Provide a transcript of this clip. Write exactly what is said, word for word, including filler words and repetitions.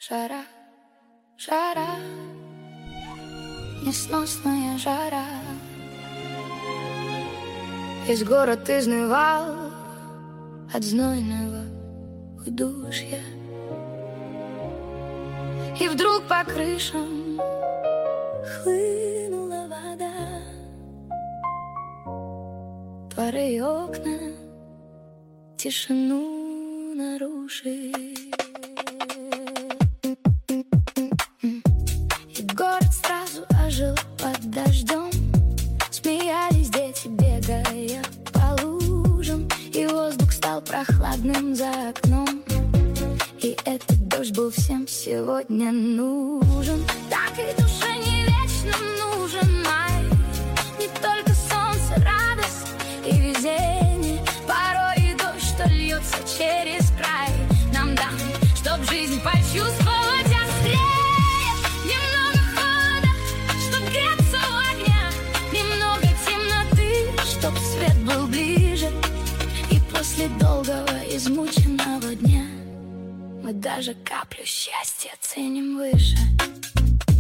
Жара, жара, несносная жара. Весь город изнывал от знойного удушья. И вдруг по крышам хлынула вода. Дворы и окна тишину нарушили. И город сразу ожил под дождем. Смеялись дети, бегая по лужам. И воздух стал прохладным за окном. И этот дождь был всем сегодня нужен. Так и душе не вечно нужен май. Не только солнце, радость и везение. Порой и дождь, что льется через край. Нам дан, чтоб жизнь почувствовать острее. Немного холода, чтоб греться у огня. Немного темноты, чтоб свет был ближе. И после долгого измученного дня мы даже каплю счастья ценим выше.